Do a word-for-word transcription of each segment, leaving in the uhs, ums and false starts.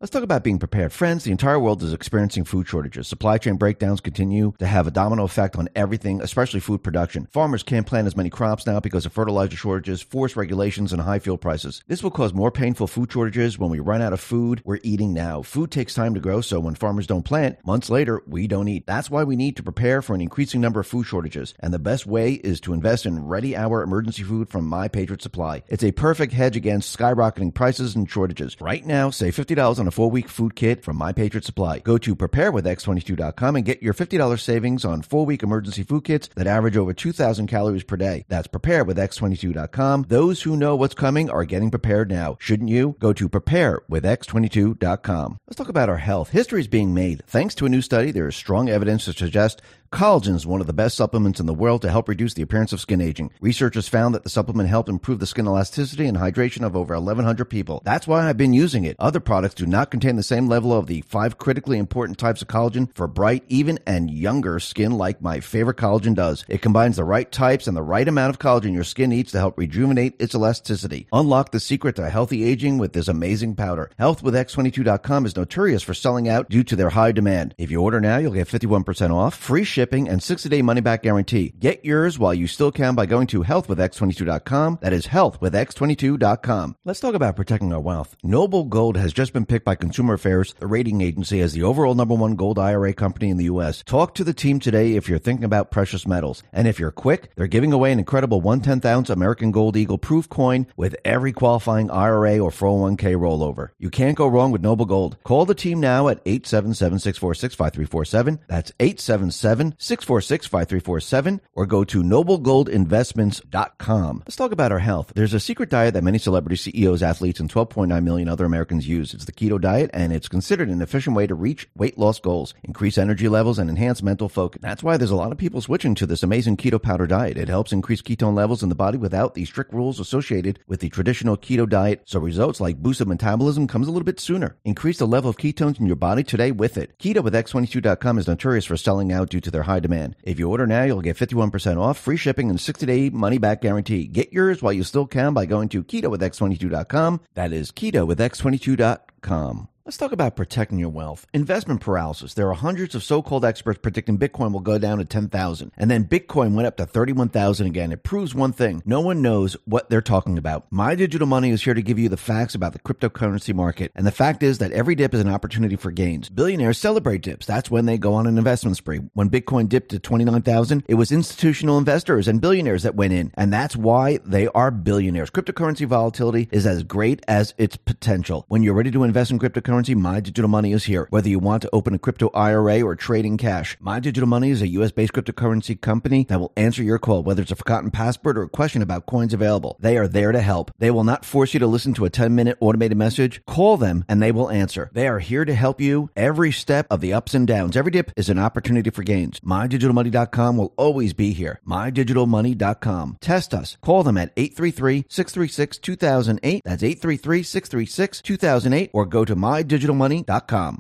Let's talk about being prepared. Friends, the entire world is experiencing food shortages. Supply chain breakdowns continue to have a domino effect on everything, especially food production. Farmers can't plant as many crops now because of fertilizer shortages, forced regulations, and high fuel prices. This will cause more painful food shortages when we run out of food we're eating now. Food takes time to grow, so when farmers don't plant, months later, we don't eat. That's why we need to prepare for an increasing number of food shortages. And the best way is to invest in Ready Hour emergency food from My Patriot Supply. It's a perfect hedge against skyrocketing prices and shortages. Right now, save fifty dollars on a four-week food kit from My Patriot Supply. Go to prepare with x twenty-two dot com and get your fifty dollars savings on four-week emergency food kits that average over two thousand calories per day. That's prepare with x twenty-two dot com. Those who know what's coming are getting prepared now. Shouldn't you? Go to prepare with x twenty-two dot com. Let's talk about our health. History is being made. Thanks to a new study, there is strong evidence to suggest collagen is one of the best supplements in the world to help reduce the appearance of skin aging. Researchers found that the supplement helped improve the skin elasticity and hydration of over eleven hundred people. That's why I've been using it. Other products do not contain the same level of the five critically important types of collagen for bright, even, and younger skin like my favorite collagen does. It combines the right types and the right amount of collagen your skin needs to help rejuvenate its elasticity. Unlock the secret to healthy aging with this amazing powder. health with x twenty-two dot com is notorious for selling out due to their high demand. If you order now, you'll get fifty-one percent off, free shipping, and sixty-day money-back guarantee. Get yours while you still can by going to health with x twenty-two dot com. That is health with x twenty-two dot com. Let's talk about protecting our wealth. Noble Gold has just been picked by Consumer Affairs, the rating agency, as the overall number one gold I R A company in the U S. Talk to the team today if you're thinking about precious metals. And if you're quick, they're giving away an incredible one tenth ounce American Gold Eagle proof coin with every qualifying I R A or four oh one k rollover. You can't go wrong with Noble Gold. Call the team now at eight seven seven, six four six, five three four seven. That's eight seven seven, six four six, five three four seven, or go to noble gold investments dot com. Let's talk about our health. There's a secret diet that many celebrity C E Os, athletes, and twelve point nine million other Americans use. It's the keto diet, and it's considered an efficient way to reach weight loss goals, increase energy levels, and enhance mental focus. That's why there's a lot of people switching to this amazing keto powder diet. It helps increase ketone levels in the body without the strict rules associated with the traditional keto diet, so results like boosted metabolism comes a little bit sooner. Increase the level of ketones in your body today with it. keto with x twenty-two dot com is notorious for selling out due to their high demand. If you order now, you'll get fifty-one percent off, free shipping, and sixty-day money-back guarantee. Get yours while you still can by going to keto with x twenty-two dot com. That is keto with x twenty-two dot com. Let's talk about protecting your wealth. Investment paralysis. There are hundreds of so-called experts predicting Bitcoin will go down to ten thousand. And then Bitcoin went up to thirty-one thousand again. It proves one thing. No one knows what they're talking about. My Digital Money is here to give you the facts about the cryptocurrency market. And the fact is that every dip is an opportunity for gains. Billionaires celebrate dips. That's when they go on an investment spree. When Bitcoin dipped to twenty-nine thousand, it was institutional investors and billionaires that went in. And that's why they are billionaires. Cryptocurrency volatility is as great as its potential. When you're ready to invest in cryptocurrency, My Digital Money is here. Whether you want to open a crypto I R A or trade in cash, My Digital Money is a U S-based cryptocurrency company that will answer your call, whether it's a forgotten password or a question about coins available. They are there to help. They will not force you to listen to a ten-minute automated message. Call them and they will answer. They are here to help you every step of the ups and downs. Every dip is an opportunity for gains. my digital money dot com will always be here. my digital money dot com. Test us. Call them at eight three three, six three six, two thousand eight. That's eight three three, six three six, two thousand eight, or go to my digital money dot com.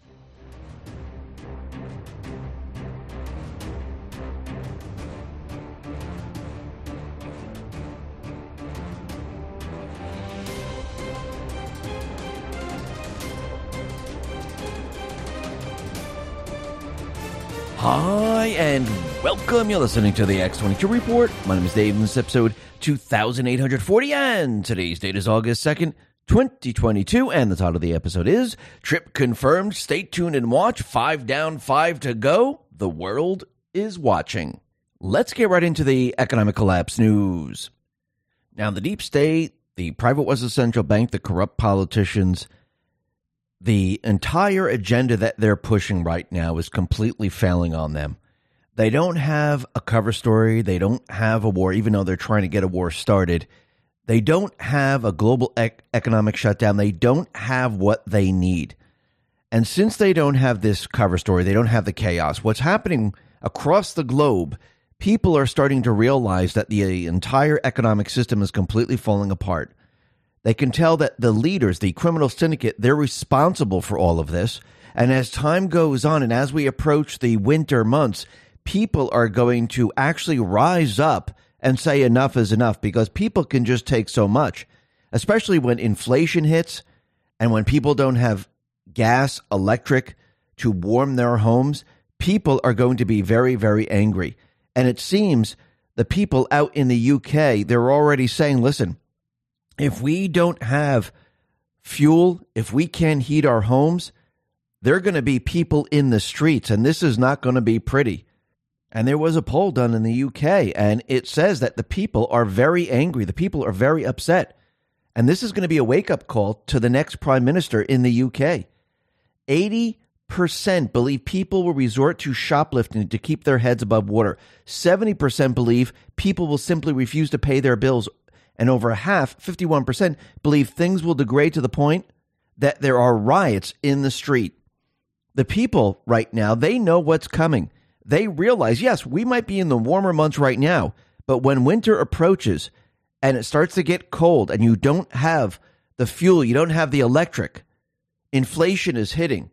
Hi, and welcome. You're listening to the X twenty-two Report. My name is Dave, and this is episode two thousand eight hundred forty, and today's date is August second, twenty twenty-two, and the title of the episode is Trip Confirmed. Stay tuned and watch. Five down, five to go. The world is watching. Let's get right into the economic collapse news. Now, the deep state, the private Western Central Bank, the corrupt politicians, the entire agenda that they're pushing right now is completely failing on them. They don't have a cover story. They don't have a war, even though they're trying to get a war started. They don't have a global ec- economic shutdown. They don't have what they need. And since they don't have this cover story, they don't have the chaos. What's happening across the globe, people are starting to realize that the entire economic system is completely falling apart. They can tell that the leaders, the criminal syndicate, they're responsible for all of this. And as time goes on and as we approach the winter months, people are going to actually rise up and say enough is enough, because people can just take so much, especially when inflation hits and when people don't have gas, electric to warm their homes, people are going to be very, very angry. And it seems the people out in the U K, they're already saying, listen, if we don't have fuel, if we can't heat our homes, there are going to be people in the streets, and this is not going to be pretty. And there was a poll done in the U K, and it says that the people are very angry. The people are very upset. And this is going to be a wake-up call to the next prime minister in the U K. eighty percent believe people will resort to shoplifting to keep their heads above water. seventy percent believe people will simply refuse to pay their bills. And over half, fifty-one percent, believe things will degrade to the point that there are riots in the street. The people right now, they know what's coming. They realize, yes, we might be in the warmer months right now, but when winter approaches and it starts to get cold and you don't have the fuel, you don't have the electric, inflation is hitting,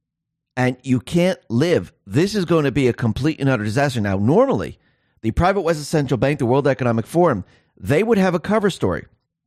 and you can't live, this is going to be a complete and utter disaster. Now, normally, the private West Central Bank, the World Economic Forum, they would have a cover story.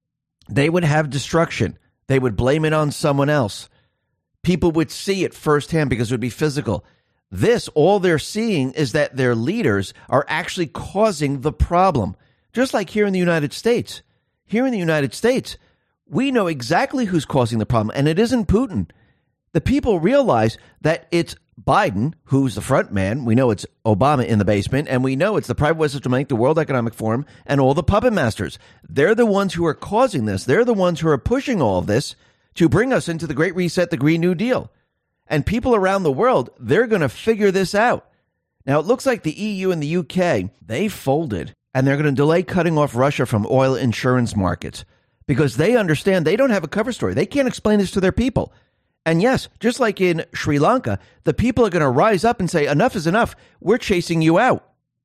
They would have destruction. They would blame it on someone else. People would see it firsthand because it would be physical. This, all they're seeing is that their leaders are actually causing the problem. Just like here in the United States. Here in the United States, we know exactly who's causing the problem, and it isn't Putin. The people realize that it's Biden, who's the front man. We know it's Obama in the basement, and we know it's the private West Central Bank, the World Economic Forum, and all the puppet masters. They're the ones who are causing this. They're the ones who are pushing all of this to bring us into the Great Reset, the Green New Deal. And people around the world, they're going to figure this out. Now, it looks like the E U and the U K, they folded, and they're going to delay cutting off Russia from oil insurance markets because they understand they don't have a cover story. They can't explain this to their people. And yes, just like in Sri Lanka, the people are going to rise up and say, enough is enough. We're chasing you out.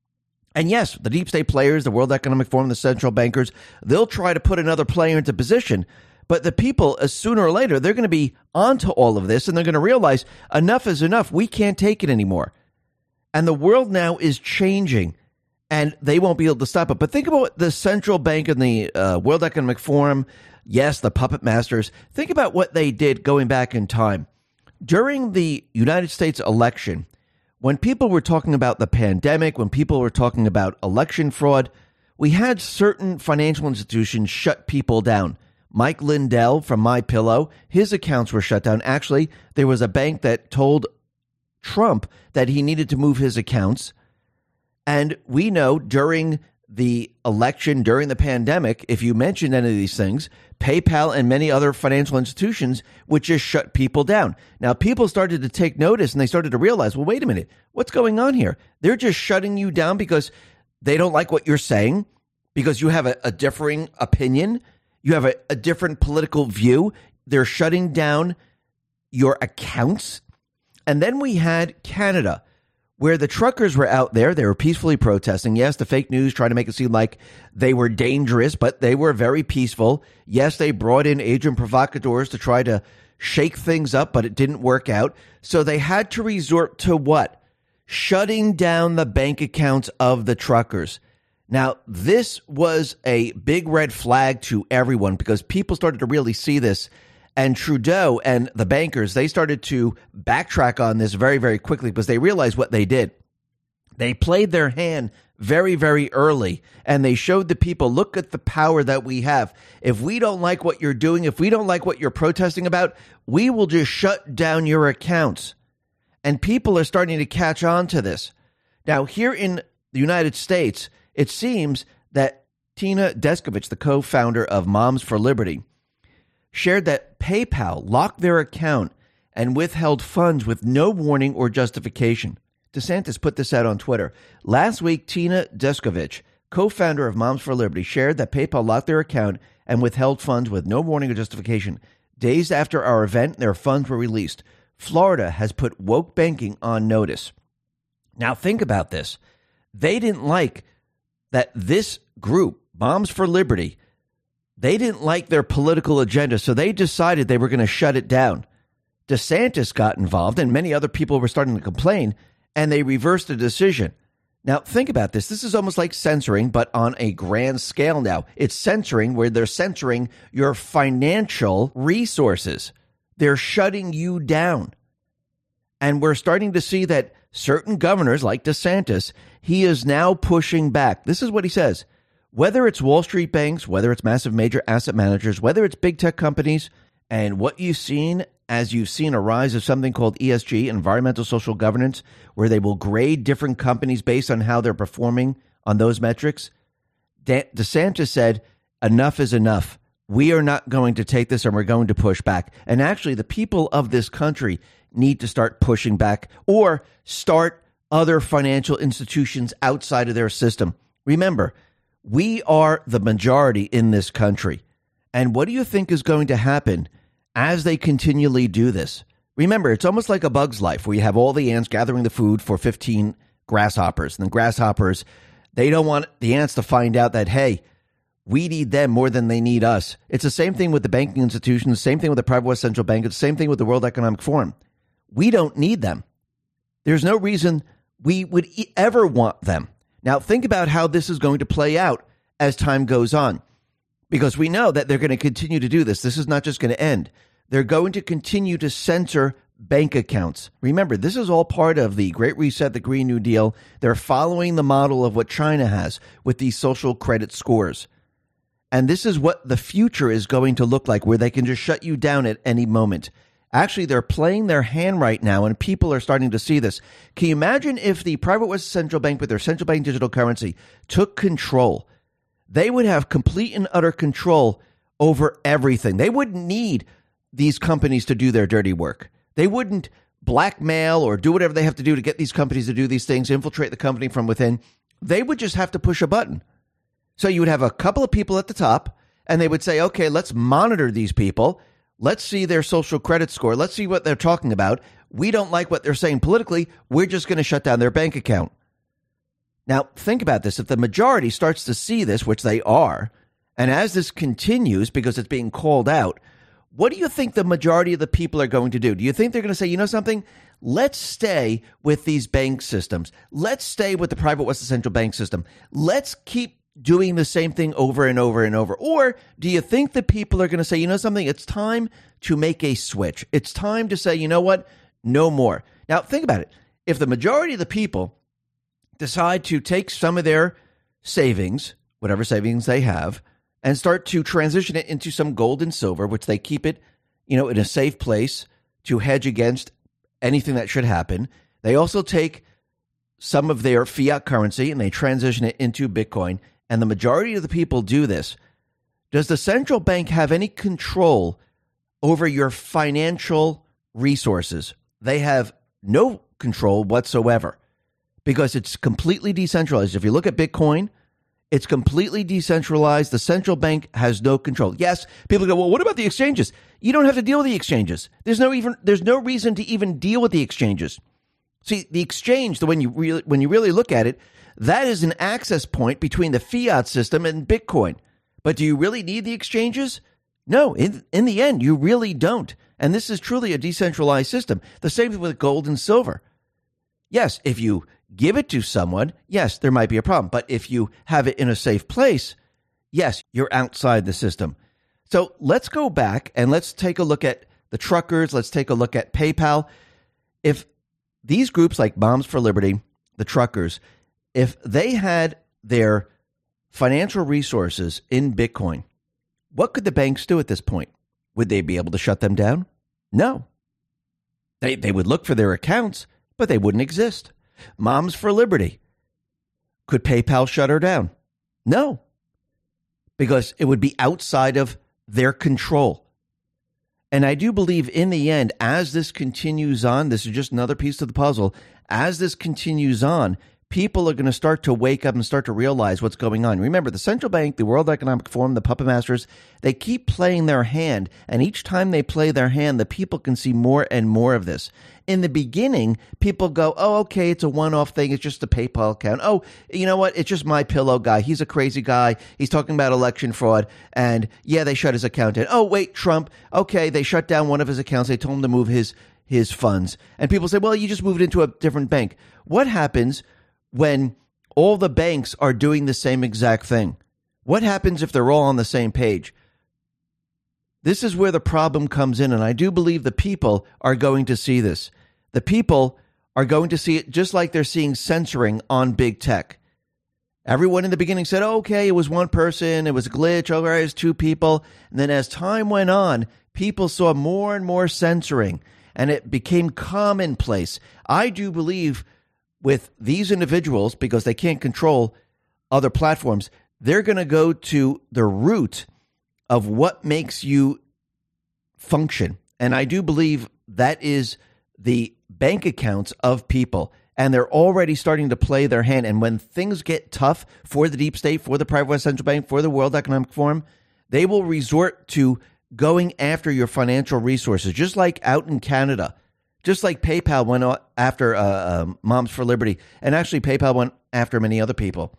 And yes, the deep state players, the World Economic Forum, the central bankers, they'll try to put another player into position. But the people, as sooner or later, they're going to be onto all of this, and they're going to realize enough is enough. We can't take it anymore. And the world now is changing, and they won't be able to stop it. But think about the central bank and the uh, World Economic Forum. Yes, the puppet masters. Think about what they did going back in time. During the United States election, when people were talking about the pandemic, when people were talking about election fraud, we had certain financial institutions shut people down. Mike Lindell from MyPillow, his accounts were shut down. Actually, there was a bank that told Trump that he needed to move his accounts. And we know during the election, during the pandemic, if you mentioned any of these things, PayPal and many other financial institutions would just shut people down. Now, people started to take notice and they started to realize, well, wait a minute, what's going on here? They're just shutting you down because they don't like what you're saying, because you have a, a differing opinion. You have a, a different political view. They're shutting down your accounts. And then we had Canada, where the truckers were out there. They were peacefully protesting. Yes, the fake news tried to make it seem like they were dangerous, but they were very peaceful. Yes, they brought in agent provocateurs to try to shake things up, but it didn't work out. So they had to resort to what? Shutting down the bank accounts of the truckers. Now, this was a big red flag to everyone because people started to really see this. And Trudeau and the bankers, they started to backtrack on this very, very quickly because they realized what they did. They played their hand very, very early, and they showed the people, look at the power that we have. If we don't like what you're doing, if we don't like what you're protesting about, we will just shut down your accounts. And people are starting to catch on to this. Now, here in the United States, it seems that Tina Descovich, the co-founder of Moms for Liberty, shared that PayPal locked their account and withheld funds with no warning or justification. DeSantis put this out on Twitter. Last week, Tina Descovich, co-founder of Moms for Liberty, shared that PayPal locked their account and withheld funds with no warning or justification. Days after our event, their funds were released. Florida has put woke banking on notice. Now think about this. They didn't like that this group, Moms for Liberty, they didn't like their political agenda, so they decided they were going to shut it down. DeSantis got involved, and many other people were starting to complain, and they reversed the decision. Now, think about this. This is almost like censoring, but on a grand scale now. It's censoring where they're censoring your financial resources. They're shutting you down. And we're starting to see that certain governors like DeSantis, he is now pushing back. This is what he says. Whether it's Wall Street banks, whether it's massive major asset managers, whether it's big tech companies, and what you've seen as you've seen a rise of something called E S G, environmental social governance, where they will grade different companies based on how they're performing on those metrics. De- DeSantis said, enough is enough. We are not going to take this and we're going to push back. And actually, the people of this country need to start pushing back or start other financial institutions outside of their system. Remember, we are the majority in this country. And what do you think is going to happen as they continually do this? Remember, it's almost like A Bug's Life, where you have all the ants gathering the food for fifteen grasshoppers. And the grasshoppers, they don't want the ants to find out that, hey, we need them more than they need us. It's the same thing with the banking institutions, the same thing with the Private West Central Bank, it's the same thing with the World Economic Forum. We don't need them. There's no reason we would e- ever want them. Now, think about how this is going to play out as time goes on, because we know that they're going to continue to do this. This is not just going to end. They're going to continue to censor bank accounts. Remember, this is all part of the Great Reset, the Green New Deal. They're following the model of what China has with these social credit scores. And this is what the future is going to look like, where they can just shut you down at any moment. Actually, they're playing their hand right now, and people are starting to see this. Can you imagine if the Private West Central Bank, with their central bank digital currency, took control? They would have complete and utter control over everything. They wouldn't need these companies to do their dirty work. They wouldn't blackmail or do whatever they have to do to get these companies to do these things, infiltrate the company from within. They would just have to push a button. So you would have a couple of people at the top, and they would say, okay, let's monitor these people. Let's see their social credit score. Let's see what they're talking about. We don't like what they're saying politically. We're just going to shut down their bank account. Now, think about this. If the majority starts to see this, which they are, and as this continues because it's being called out, what do you think the majority of the people are going to do? Do you think they're going to say, you know something? Let's stay with these bank systems. Let's stay with the Private West Central Bank system. Let's keep doing the same thing over and over and over? Or do you think that people are going to say, you know something, it's time to make a switch. It's time to say, you know what, no more. Now, think about it. If the majority of the people decide to take some of their savings, whatever savings they have, and start to transition it into some gold and silver, which they keep it, you know, in a safe place to hedge against anything that should happen. They also take some of their fiat currency and they transition it into Bitcoin. And the majority of the people do this. Does the central bank have any control over your financial resources? They have no control whatsoever because it's completely decentralized. If you look at Bitcoin, it's completely decentralized. The central bank has no control. Yes, people go, well, what about the exchanges? You don't have to deal with the exchanges. There's no even there's no reason to even deal with the exchanges. See, the exchange, the when you really when you really look at it, that is an access point between the fiat system and Bitcoin. But do you really need the exchanges? No, in, in the end, you really don't. And this is truly a decentralized system. The same thing with gold and silver. Yes, if you give it to someone, yes, there might be a problem. But if you have it in a safe place, yes, you're outside the system. So let's go back and let's take a look at the truckers. Let's take a look at PayPal. If these groups like Moms for Liberty, the truckers, if they had their financial resources in Bitcoin, what could the banks do at this point? Would they be able to shut them down? No. They they would look for their accounts, but they wouldn't exist. Moms for Liberty, could PayPal shut her down? No. Because it would be outside of their control. And I do believe in the end, as this continues on, this is just another piece of the puzzle, as this continues on, people are going to start to wake up and start to realize what's going on. Remember, the central bank, the World Economic Forum, the puppet masters, they keep playing their hand. And each time they play their hand, the people can see more and more of this. In the beginning, people go, oh, okay, it's a one-off thing. It's just a PayPal account. Oh, you know what? It's just My Pillow guy. He's a crazy guy. He's talking about election fraud. And yeah, they shut his account down. Oh, wait, Trump. Okay, they shut down one of his accounts. They told him to move his, his funds. And people say, well, you just moved into a different bank. What happens when all the banks are doing the same exact thing? What happens if they're all on the same page? This is where the problem comes in, and I do believe the people are going to see this. The people are going to see it just like they're seeing censoring on big tech. Everyone in the beginning said, oh, okay, it was one person, it was a glitch, oh, right, it was two people. And then as time went on, people saw more and more censoring, and it became commonplace. I do believe with these individuals, because they can't control other platforms, they're going to go to the root of what makes you function. And I do believe that is the bank accounts of people. And they're already starting to play their hand. And when things get tough for the deep state, for the private West Central Bank, for the World Economic Forum, they will resort to going after your financial resources, just like out in Canada, just like PayPal went after uh, um, Moms for Liberty. And actually, PayPal went after many other people.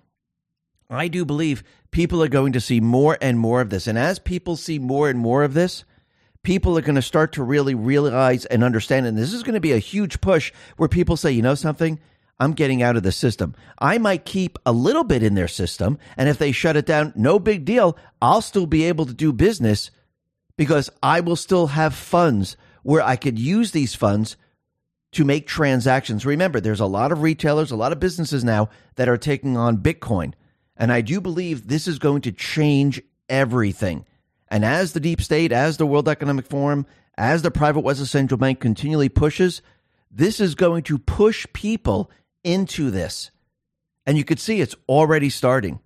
I do believe people are going to see more and more of this. And as people see more and more of this, people are going to start to really realize and understand. And this is going to be a huge push where people say, you know something? I'm getting out of the system. I might keep a little bit in their system. And if they shut it down, no big deal. I'll still be able to do business because I will still have funds where I could use these funds to make transactions. Remember, there's a lot of retailers, a lot of businesses now that are taking on Bitcoin. And I do believe this is going to change everything. And as the deep state, as the World Economic Forum, as the private West Central Bank continually pushes, this is going to push people into this. And you could see it's already starting.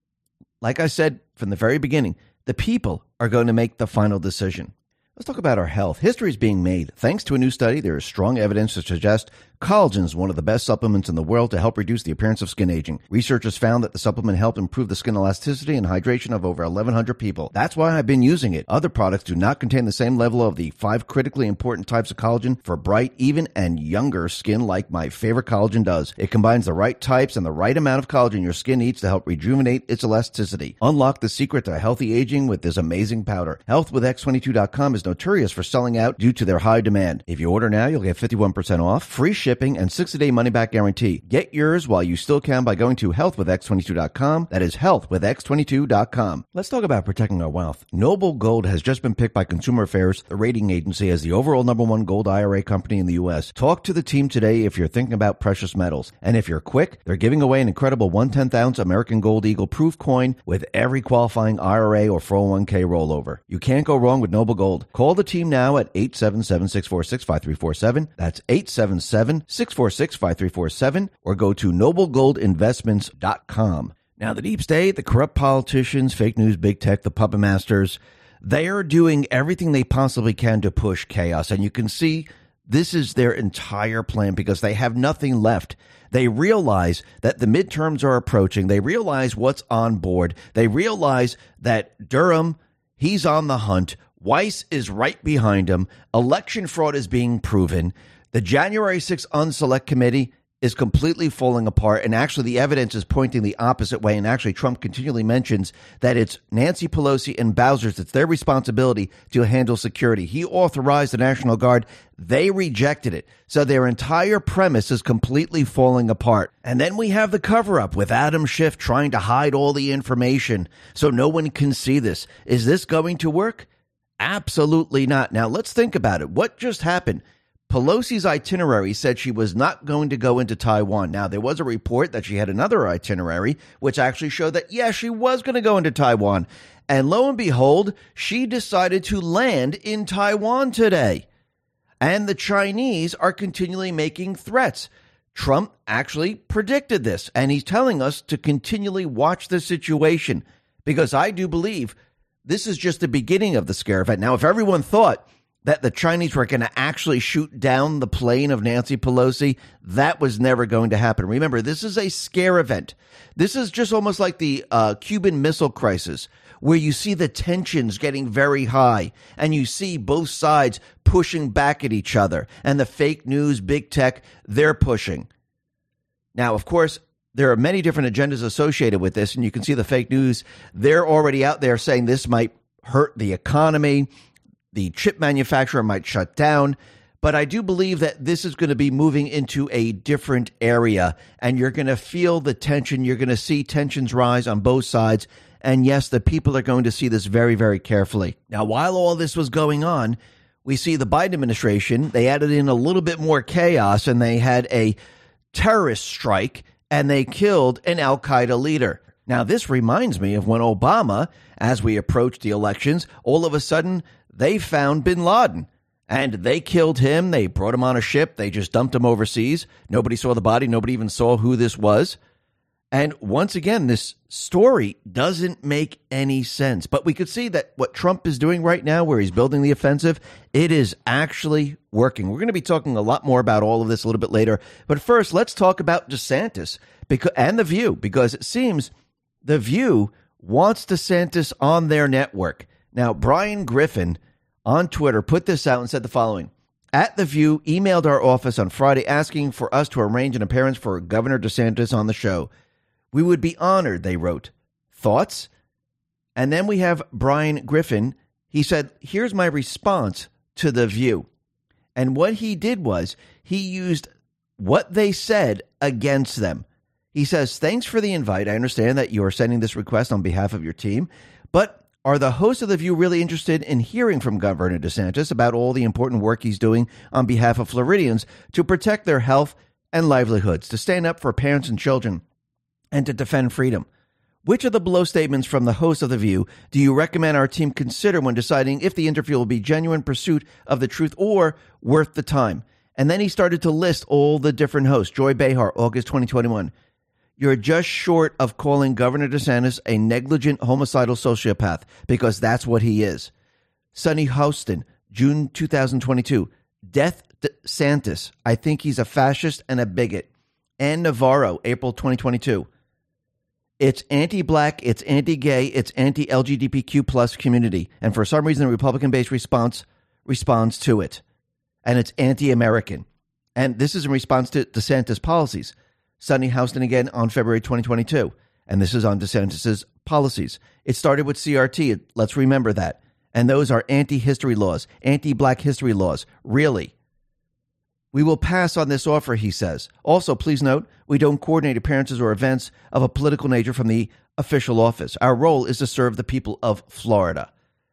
Like I said from the very beginning, the people are going to make the final decision. Let's talk about our health. History is being made. Thanks to a new study, there is strong evidence to suggest collagen is one of the best supplements in the world to help reduce the appearance of skin aging. Researchers found that the supplement helped improve the skin elasticity and hydration of over eleven hundred people. That's why I've been using it. Other products do not contain the same level of the five critically important types of collagen for bright, even, and younger skin like my favorite collagen does. It combines the right types and the right amount of collagen your skin needs to help rejuvenate its elasticity. Unlock the secret to healthy aging with this amazing powder. health with x twenty-two dot com is notorious for selling out due to their high demand. If you order now, you'll get fifty-one percent off, free shipping, and sixty day money-back guarantee. Get yours while you still can by going to health with x twenty-two dot com. That is health with x twenty-two dot com. Let's talk about protecting our wealth. Noble Gold has just been picked by Consumer Affairs, the rating agency, as the overall number one gold I R A company in the U S. Talk to the team today if you're thinking about precious metals. And if you're quick, they're giving away an incredible one tenth ounce American Gold Eagle proof coin with every qualifying I R A or four oh one k rollover. You can't go wrong with Noble Gold. Call the team now at eight seven seven, six four six, five three four seven. That's eight seven seven, six four six, five three four seven, or go to noble gold investments dot com. Now, the deep state, the corrupt politicians, fake news, big tech, the puppet masters, they are doing everything they possibly can to push chaos. And you can see this is their entire plan because they have nothing left. They realize that the midterms are approaching. They realize what's on board. They realize that Durham, he's on the hunt. Weiss is right behind him. Election fraud is being proven. The January sixth Unselect Committee is completely falling apart, and actually the evidence is pointing the opposite way, and actually Trump continually mentions that it's Nancy Pelosi and Bowser's, it's their responsibility to handle security. He authorized the National Guard. They rejected it. So their entire premise is completely falling apart. And then we have the cover-up with Adam Schiff trying to hide all the information so no one can see this. Is this going to work? Absolutely not. Now, let's think about it. What just happened? Pelosi's itinerary said she was not going to go into Taiwan. Now, there was a report that she had another itinerary, which actually showed that, yeah, she was going to go into Taiwan. And lo and behold, she decided to land in Taiwan today. And the Chinese are continually making threats. Trump actually predicted this, and he's telling us to continually watch the situation, because I do believe this is just the beginning of the scare event. Now, if everyone thought that the Chinese were going to actually shoot down the plane of Nancy Pelosi, that was never going to happen. Remember, this is a scare event. This is just almost like the uh, Cuban Missile Crisis, where you see the tensions getting very high, and you see both sides pushing back at each other, and the fake news, big tech, they're pushing. Now, of course, there are many different agendas associated with this, and you can see the fake news. They're already out there saying this might hurt the economy. The chip manufacturer might shut down. But I do believe that this is going to be moving into a different area, and you're going to feel the tension. You're going to see tensions rise on both sides. And yes, the people are going to see this very, very carefully. Now, while all this was going on, we see the Biden administration, they added in a little bit more chaos, and they had a terrorist strike, and they killed an al-Qaeda leader. Now, this reminds me of when Obama, as we approached the elections, all of a sudden, they found bin Laden. And they killed him. They brought him on a ship. They just dumped him overseas. Nobody saw the body. Nobody even saw who this was. And once again, this story doesn't make any sense. But we could see that what Trump is doing right now, where he's building the offensive, it is actually working. We're going to be talking a lot more about all of this a little bit later. But first, let's talk about DeSantis because, and The View, because it seems The View wants DeSantis on their network. Now, Brian Griffin on Twitter put this out and said the following. At The View emailed our office on Friday asking for us to arrange an appearance for Governor DeSantis on the show. We would be honored, they wrote. Thoughts? And then we have Brian Griffin. He said, here's my response to The View. And what he did was he used what they said against them. He says, thanks for the invite. I understand that you are sending this request on behalf of your team, but are the hosts of The View really interested in hearing from Governor DeSantis about all the important work he's doing on behalf of Floridians to protect their health and livelihoods, to stand up for parents and children, and to defend freedom? Which of the below statements from the host of The View do you recommend our team consider when deciding if the interview will be genuine pursuit of the truth or worth the time? And then he started to list all the different hosts. Joy Behar, August twenty twenty-one. You're just short of calling Governor DeSantis a negligent homicidal sociopath, because that's what he is. Sunny Houston, June two thousand twenty-two. Death DeSantis. I think he's a fascist and a bigot. Ann Navarro, April twenty twenty-two. It's anti-black, it's anti-gay, it's anti-L G B T Q plus community. And for some reason, the Republican-based response responds to it. And it's anti-American. And this is in response to DeSantis' policies. Sunny Houston again on February twenty twenty-two. And this is on DeSantis' policies. It started with C R T. Let's remember that. And those are anti-history laws, anti-black history laws. Really? We will pass on this offer, he says. Also, please note, we don't coordinate appearances or events of a political nature from the official office. Our role is to serve the people of Florida.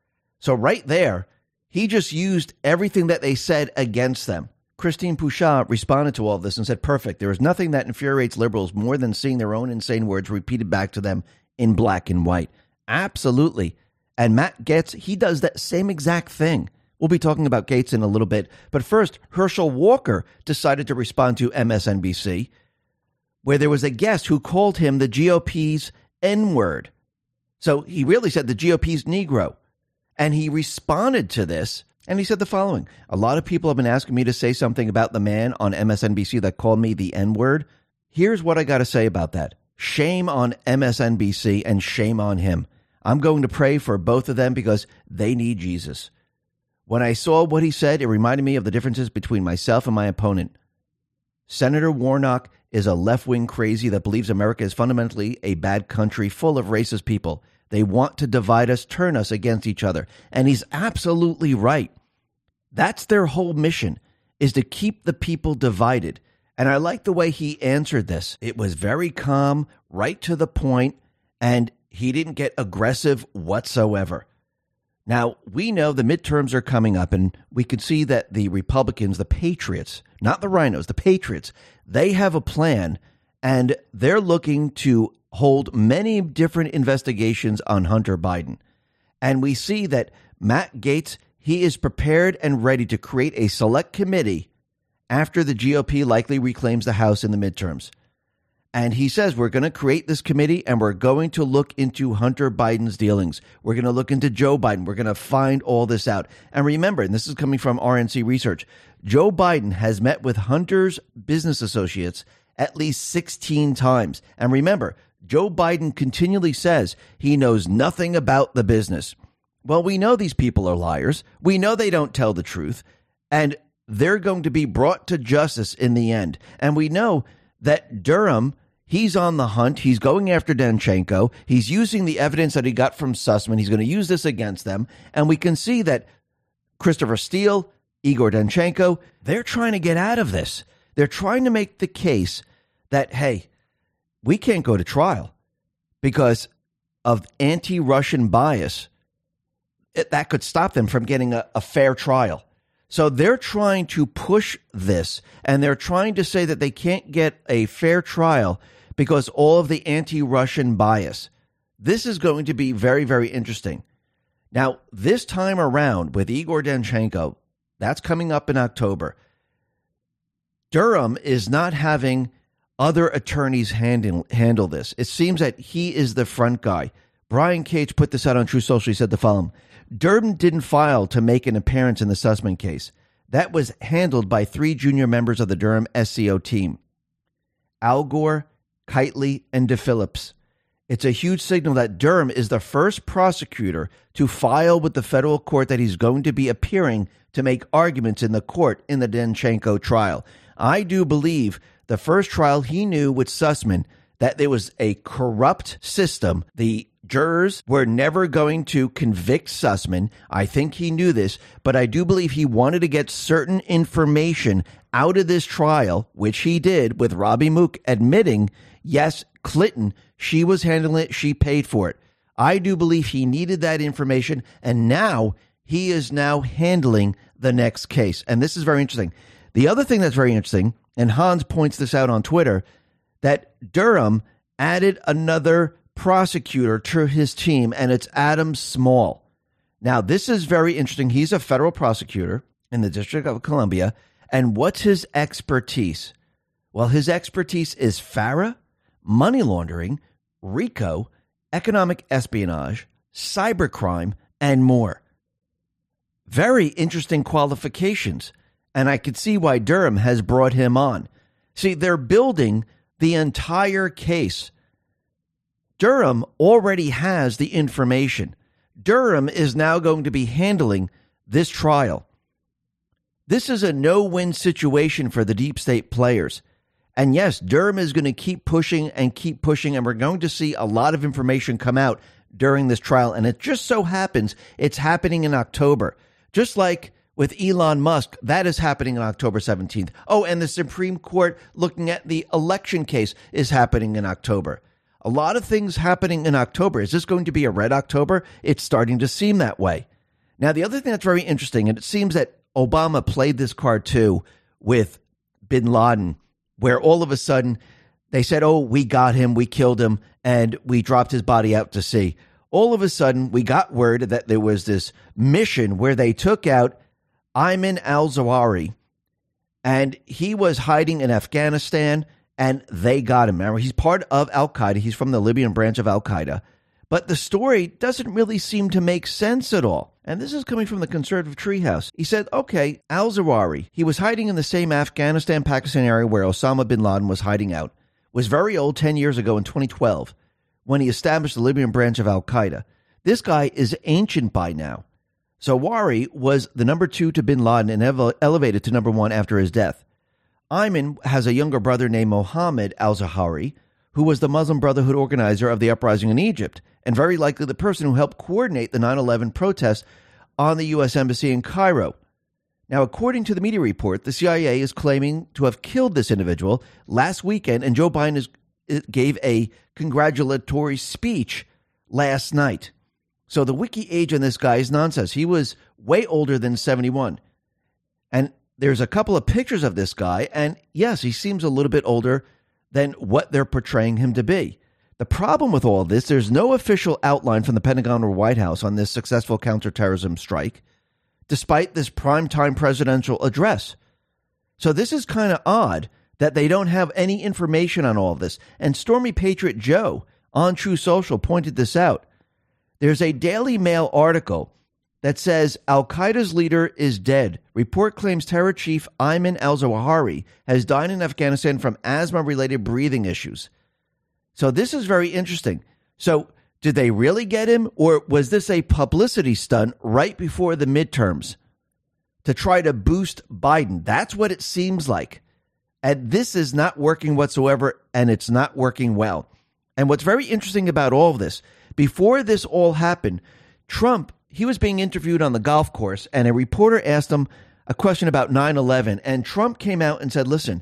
So right there, he just used everything that they said against them. Christine Pouchot responded to all this and said, perfect. There is nothing that infuriates liberals more than seeing their own insane words repeated back to them in black and white. Absolutely. And Matt Gaetz, he does that same exact thing. We'll be talking about Gaetz in a little bit. But first, Herschel Walker decided to respond to M S N B C, where there was a guest who called him the G O P's N-word. So he really said the G O P's Negro. And he responded to this, and he said the following. A lot of people have been asking me to say something about the man on M S N B C that called me the N-word. Here's what I got to say about that. Shame on M S N B C and shame on him. I'm going to pray for both of them because they need Jesus. When I saw what he said, it reminded me of the differences between myself and my opponent. Senator Warnock is a left-wing crazy that believes America is fundamentally a bad country full of racist people. They want to divide us, turn us against each other. And he's absolutely right. That's their whole mission, is to keep the people divided. And I like the way he answered this. It was very calm, right to the point, and he didn't get aggressive whatsoever. Now, we know the midterms are coming up, and we can see that the Republicans, the Patriots, not the rhinos, the Patriots, they have a plan, and they're looking to hold many different investigations on Hunter Biden. And we see that Matt Gaetz, he is prepared and ready to create a select committee after the G O P likely reclaims the House in the midterms. And he says, we're going to create this committee and we're going to look into Hunter Biden's dealings. We're going to look into Joe Biden. We're going to find all this out. And remember, and this is coming from R N C Research, Joe Biden has met with Hunter's business associates at least sixteen times. And remember, Joe Biden continually says he knows nothing about the business. Well, we know these people are liars. We know they don't tell the truth. And they're going to be brought to justice in the end. And we know that Durham, he's on the hunt. He's going after Danchenko. He's using the evidence that he got from Sussman. He's going to use this against them. And we can see that Christopher Steele, Igor Danchenko, they're trying to get out of this. They're trying to make the case that, hey, we can't go to trial because of anti-Russian bias. It, that could stop them from getting a, a fair trial. So they're trying to push this, and they're trying to say that they can't get a fair trial because all of the anti-Russian bias. This is going to be very, very interesting. Now, this time around with Igor Danchenko, that's coming up in October, Durham is not having other attorneys handle, handle this. It seems that he is the front guy. Brian Cage put this out on True Social. He said the following: Durham didn't file to make an appearance in the Sussman case. That was handled by three junior members of the Durham S C O team: Al Gore, Kitely, and DePhillips. It's a huge signal that Durham is the first prosecutor to file with the federal court that he's going to be appearing to make arguments in the court in the Danchenko trial. I do believe the first trial he knew with Sussman that there was a corrupt system. The jurors were never going to convict Sussman. I think he knew this, but I do believe he wanted to get certain information out of this trial, which he did with Robbie Mook admitting, yes, Clinton, she was handling it, she paid for it. I do believe he needed that information, and now he is now handling the next case. And this is very interesting. The other thing that's very interesting, and Hans points this out on Twitter, that Durham added another prosecutor to his team, and it's Adam Small. Now, this is very interesting. He's a federal prosecutor in the District of Columbia, and what's his expertise? Well, his expertise is FARA, money laundering, RICO, economic espionage, cybercrime, and more. Very interesting qualifications, and I could see why Durham has brought him on. See, they're building the entire case. Durham already has the information. Durham is now going to be handling this trial. This is a no-win situation for the deep state players. And yes, Durham is going to keep pushing and keep pushing, and we're going to see a lot of information come out during this trial. And it just so happens it's happening in October. Just like with Elon Musk, that is happening on October seventeenth. Oh, and the Supreme Court looking at the election case is happening in October. A lot of things happening in October. Is this going to be a red October? It's starting to seem that way. Now, the other thing that's very interesting, and it seems that Obama played this card too with bin Laden, where all of a sudden they said, oh, we got him, we killed him, and we dropped his body out to sea. All of a sudden, we got word that there was this mission where they took out Ayman al-Zawahiri, and he was hiding in Afghanistan, and they got him. Remember, he's part of Al-Qaeda. He's from the Libyan branch of Al-Qaeda. But the story doesn't really seem to make sense at all. And this is coming from the conservative treehouse. He said, okay, al-Zawahiri, he was hiding in the same Afghanistan-Pakistan area where Osama bin Laden was hiding out, was very old ten years ago in twenty twelve when he established the Libyan branch of Al-Qaeda. This guy is ancient by now. Zawahiri was the number two to bin Laden and ele- elevated to number one after his death. Ayman has a younger brother named Mohammed al-Zawahiri, who was the Muslim Brotherhood organizer of the uprising in Egypt, and very likely the person who helped coordinate the nine eleven protests on the U S Embassy in Cairo. Now, according to the media report, the C I A is claiming to have killed this individual last weekend, and Joe Biden is, gave a congratulatory speech last night. So the wiki age on this guy is nonsense. He was way older than seventy-one. And there's a couple of pictures of this guy, and yes, he seems a little bit older than what they're portraying him to be. The problem with all this, there's no official outline from the Pentagon or White House on this successful counterterrorism strike, despite this primetime presidential address. So this is kind of odd that they don't have any information on all of this. And Stormy Patriot Joe on True Social pointed this out. There's a Daily Mail article that says Al-Qaeda's leader is dead. Report claims terror chief Ayman al-Zawahiri has died in Afghanistan from asthma-related breathing issues. So this is very interesting. So did they really get him, or was this a publicity stunt right before the midterms to try to boost Biden? That's what it seems like. And this is not working whatsoever, and it's not working well. And what's very interesting about all of this, before this all happened, Trump, he was being interviewed on the golf course, and a reporter asked him a question about nine eleven, and Trump came out and said, listen,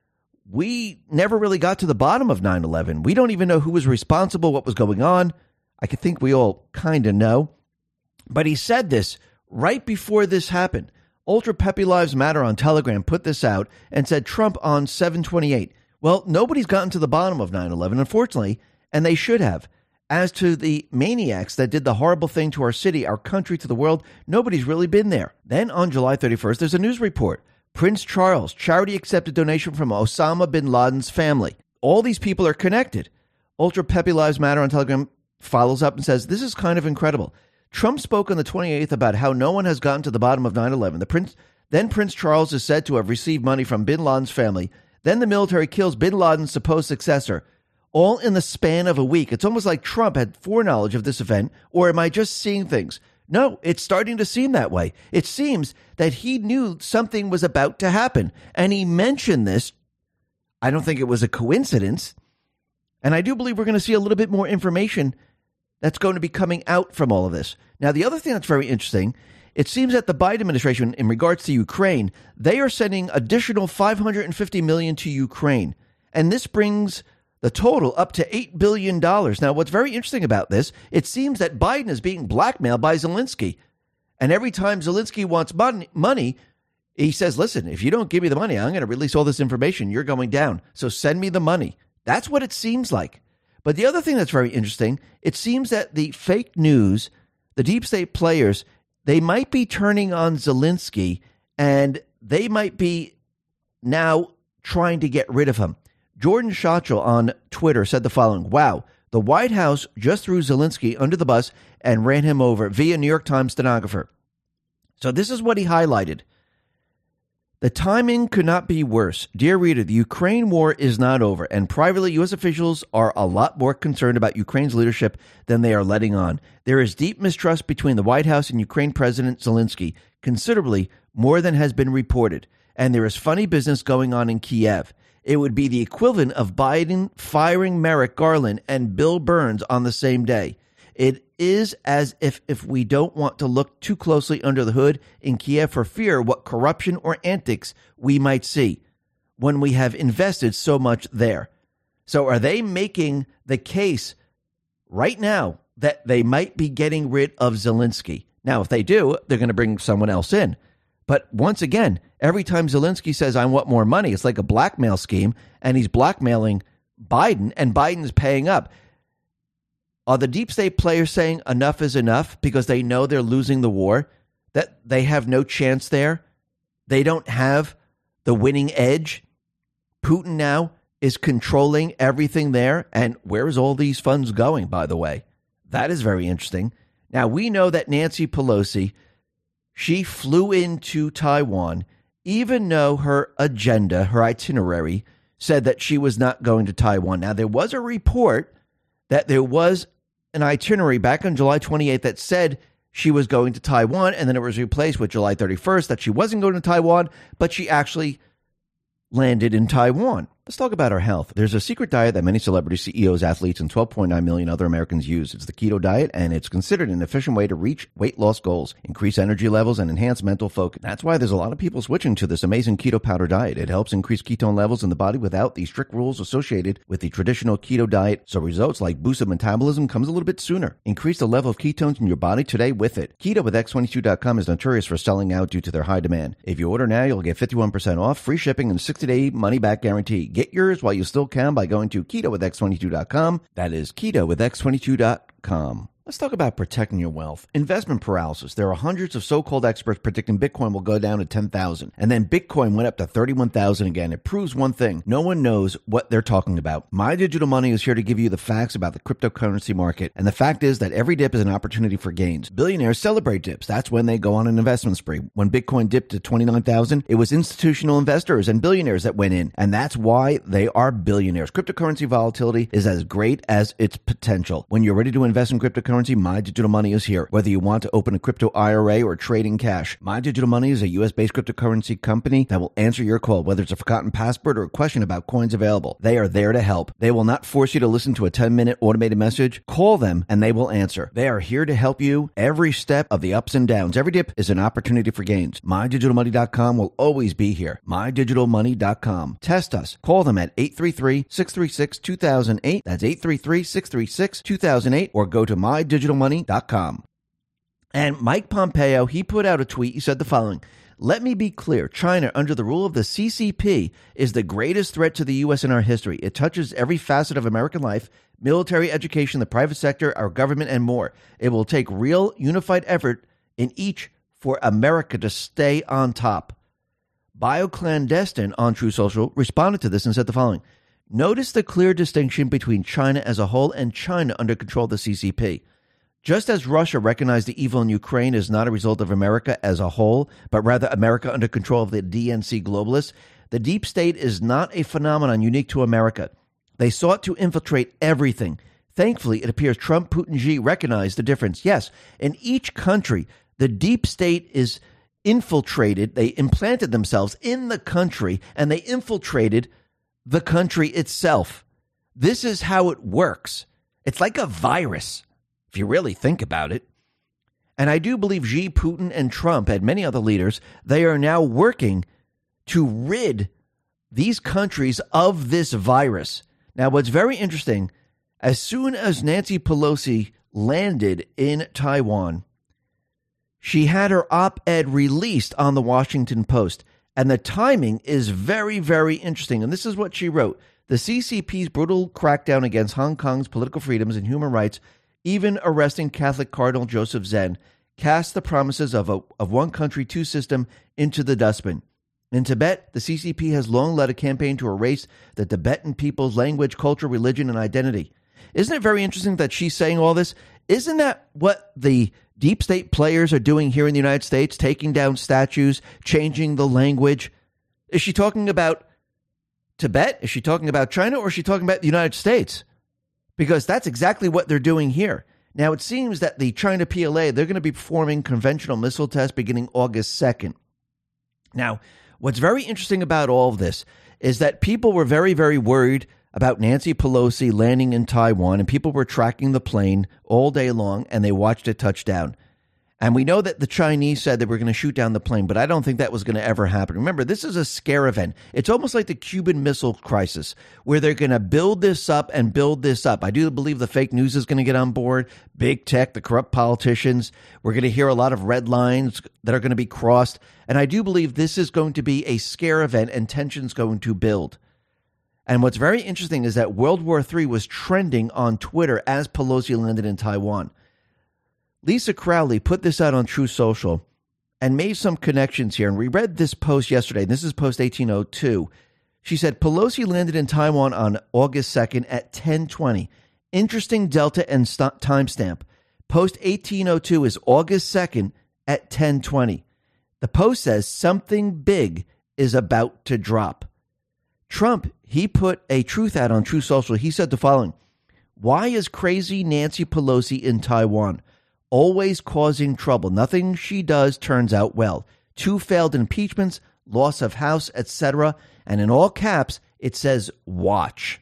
we never really got to the bottom of nine eleven. We don't even know who was responsible, what was going on. I could think we all kind of know. But he said this right before this happened. Ultra Peppy Lives Matter on Telegram put this out and said Trump on seven twenty-eight. Well, nobody's gotten to the bottom of nine eleven, unfortunately, and they should have. As to the maniacs that did the horrible thing to our city, our country, to the world, nobody's really been there. Then on July thirty-first, there's a news report. Prince Charles, charity accepted donation from Osama bin Laden's family. All these people are connected. Ultra Peppy Lives Matter on Telegram follows up and says, this is kind of incredible. Trump spoke on the twenty-eighth about how no one has gotten to the bottom of nine eleven. The prince, then Prince Charles is said to have received money from bin Laden's family. Then the military kills bin Laden's supposed successor. All in the span of a week. It's almost like Trump had foreknowledge of this event, or am I just seeing things? No, it's starting to seem that way. It seems that he knew something was about to happen, and he mentioned this. I don't think it was a coincidence, and I do believe we're going to see a little bit more information that's going to be coming out from all of this. Now, the other thing that's very interesting, it seems that the Biden administration, in regards to Ukraine, they are sending additional five hundred fifty million dollars to Ukraine, and this brings the total up to eight billion dollars. Now, what's very interesting about this, it seems that Biden is being blackmailed by Zelensky. And every time Zelensky wants money, money, he says, listen, if you don't give me the money, I'm going to release all this information. You're going down. So send me the money. That's what it seems like. But the other thing that's very interesting, it seems that the fake news, the deep state players, they might be turning on Zelensky, and they might be now trying to get rid of him. Jordan Schachel on Twitter said the following, wow, the White House just threw Zelensky under the bus and ran him over via New York Times stenographer. So this is what he highlighted. The timing could not be worse. Dear reader, the Ukraine war is not over, and privately, U S officials are a lot more concerned about Ukraine's leadership than they are letting on. There is deep mistrust between the White House and Ukraine President Zelensky, considerably more than has been reported, and there is funny business going on in Kiev. It would be the equivalent of Biden firing Merrick Garland and Bill Burns on the same day. It is as if if we don't want to look too closely under the hood in Kiev for fear what corruption or antics we might see when we have invested so much there. So are they making the case right now that they might be getting rid of Zelensky? Now, if they do, they're going to bring someone else in. But once again, every time Zelensky says, I want more money, it's like a blackmail scheme, and he's blackmailing Biden, and Biden's paying up. Are the deep state players saying enough is enough because they know they're losing the war, that they have no chance there? They don't have the winning edge? Putin now is controlling everything there, and where's all these funds going, by the way? That is very interesting. Now, we know that Nancy Pelosi, she flew into Taiwan, even though her agenda, her itinerary, said that she was not going to Taiwan. Now, there was a report that there was an itinerary back on July twenty-eighth that said she was going to Taiwan, and then it was replaced with July thirty-first that she wasn't going to Taiwan, but she actually landed in Taiwan. Let's talk about our health. There's a secret diet that many celebrities, C E Os, athletes, and twelve point nine million other Americans use. It's the keto diet, and it's considered an efficient way to reach weight loss goals, increase energy levels, and enhance mental focus. That's why there's a lot of people switching to this amazing keto powder diet. It helps increase ketone levels in the body without the strict rules associated with the traditional keto diet, so results like boosted metabolism comes a little bit sooner. Increase the level of ketones in your body today with it. Keto with X twenty-two dot com is notorious for selling out due to their high demand. If you order now, you'll get fifty-one percent off, free shipping, and sixty day money-back guarantee. Get yours while you still can by going to keto with X twenty-two dot com. That is keto with X twenty-two dot com. Let's talk about protecting your wealth. Investment paralysis. There are hundreds of so-called experts predicting Bitcoin will go down to ten thousand. And then Bitcoin went up to thirty-one thousand again. It proves one thing. No one knows what they're talking about. My Digital Money is here to give you the facts about the cryptocurrency market. And the fact is that every dip is an opportunity for gains. Billionaires celebrate dips. That's when they go on an investment spree. When Bitcoin dipped to twenty-nine thousand, it was institutional investors and billionaires that went in. And that's why they are billionaires. Cryptocurrency volatility is as great as its potential. When you're ready to invest in cryptocurrency, cryptocurrency, My Digital Money is here. Whether you want to open a crypto I R A or trade in cash, My Digital Money is a U S-based cryptocurrency company that will answer your call, whether it's a forgotten password or a question about coins available. They are there to help. They will not force you to listen to a ten-minute automated message. Call them and they will answer. They are here to help you every step of the ups and downs. Every dip is an opportunity for gains. my digital money dot com will always be here. my digital money dot com. Test us. Call them at eight three three, six three six, two thousand eight. That's eight three three, six three six, two thousand eight, or go to my digital money dot com. And Mike Pompeo, he put out a tweet. He said the following: "Let me be clear. China, under the rule of the C C P, is the greatest threat to the U S in our history. It touches every facet of American life, military, education, the private sector, our government, and more. It will take real unified effort in each for America to stay on top." BioClandestine on True Social responded to this and said the following: "Notice the clear distinction between China as a whole and China under control of the C C P. Just as Russia recognized the evil in Ukraine is not a result of America as a whole, but rather America under control of the D N C globalists, the deep state is not a phenomenon unique to America. They sought to infiltrate everything. Thankfully, it appears Trump, Putin, Xi recognize the difference. Yes, in each country, the deep state is infiltrated. They implanted themselves in the country, and they infiltrated the country itself. This is how it works. It's like a virus, if you really think about it. And I do believe Xi, Putin, and Trump, and many other leaders, they are now working to rid these countries of this virus. Now, what's very interesting, as soon as Nancy Pelosi landed in Taiwan, she had her op-ed released on the Washington Post. And the timing is very, very interesting. And this is what she wrote: "The C C P's brutal crackdown against Hong Kong's political freedoms and human rights, even arresting Catholic Cardinal Joseph Zen, cast the promises of, a, of one country, two system into the dustbin. In Tibet, the C C P has long led a campaign to erase the Tibetan people's language, culture, religion, and identity." Isn't it very interesting that she's saying all this? Isn't that what the deep state players are doing here in the United States, taking down statues, changing the language? Is she talking about Tibet? Is she talking about China? Or is she talking about the United States? Because that's exactly what they're doing here. Now, it seems that the China P L A, they're going to be performing conventional missile tests beginning August second. Now, what's very interesting about all of this is that people were very, very worried about Nancy Pelosi landing in Taiwan, and people were tracking the plane all day long, and they watched it touch down. And we know that the Chinese said they were going to shoot down the plane, but I don't think that was going to ever happen. Remember, this is a scare event. It's almost like the Cuban Missile Crisis, where they're going to build this up and build this up. I do believe the fake news is going to get on board, big tech, the corrupt politicians. We're going to hear a lot of red lines that are going to be crossed. And I do believe this is going to be a scare event, and tension's going to build. And what's very interesting is that World War Three was trending on Twitter as Pelosi landed in Taiwan. Lisa Crowley put this out on True Social and made some connections here. And we read this post yesterday. This is post eighteen oh two. She said, Pelosi landed in Taiwan on August second at ten twenty. Interesting delta and st- timestamp. Post eighteen oh two is August second at ten twenty. The post says something big is about to drop. Trump, he put a truth out on True Social. He said the following: "Why is crazy Nancy Pelosi in Taiwan? Always causing trouble. Nothing she does turns out well. Two failed impeachments, loss of House, et cetera" And in all caps, it says, "watch."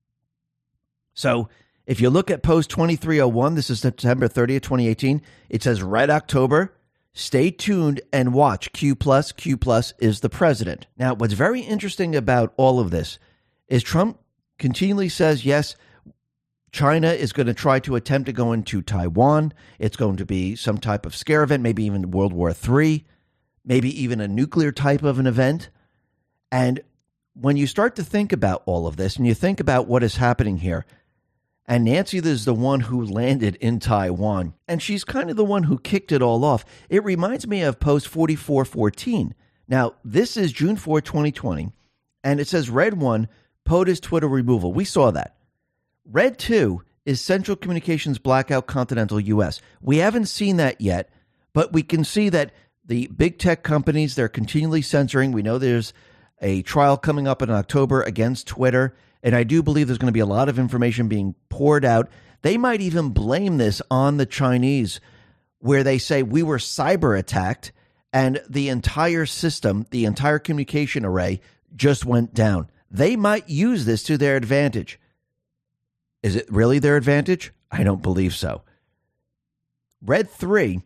So if you look at post twenty-three oh one, this is September thirtieth, twenty eighteen, it says Red October. Stay tuned and watch. Q plus, Q plus is the president. Now, what's very interesting about all of this is Trump continually says, yes, China is going to try to attempt to go into Taiwan. It's going to be some type of scare event, maybe even World War Three, maybe even a nuclear type of an event. And when you start to think about all of this and you think about what is happening here, and Nancy is the one who landed in Taiwan, and she's kind of the one who kicked it all off. It reminds me of post forty-four fourteen. Now, this is June fourth, twenty twenty, and it says Red one, POTUS Twitter removal. We saw that. Red two is Central Communications Blackout Continental U S. We haven't seen that yet, but we can see that the big tech companies, they're continually censoring. We know there's a trial coming up in October against Twitter. And I do believe there's going to be a lot of information being poured out They might even blame this on the Chinese, where they say we were cyber attacked and the entire system, the entire communication array just went down. They might use this to their advantage. Is it really their advantage? I don't believe so. Red three,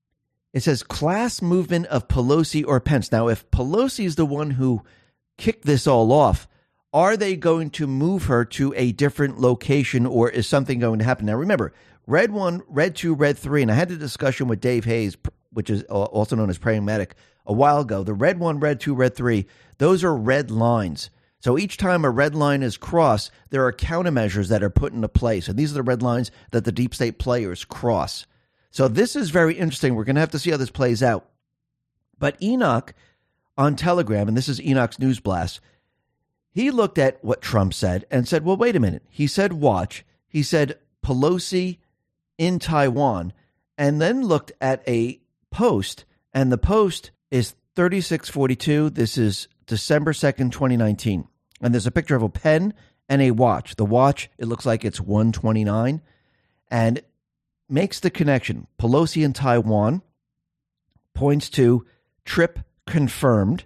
it says class movement of Pelosi or Pence. Now, if Pelosi is the one who kicked this all off, are they going to move her to a different location, or is something going to happen? Now, remember, red one, red two, red three, and I had a discussion with Dave Hayes, which is also known as Praying Medic, a while ago. The red one, red two, red three, those are red lines. So each time a red line is crossed, there are countermeasures that are put into place. And these are the red lines that the deep state players cross. So this is very interesting. We're going to have to see how this plays out. But Enoch on Telegram, and this is Enoch's News Blast, he looked at what Trump said and said, well, wait a minute. He said, watch. He said, Pelosi in Taiwan, and then looked at a post, and the post is thirty-six forty-two. This is December second, twenty nineteen. And there's a picture of a pen and a watch. The watch, it looks like it's one twenty-nine, and makes the connection. Pelosi in Taiwan, points to trip confirmed.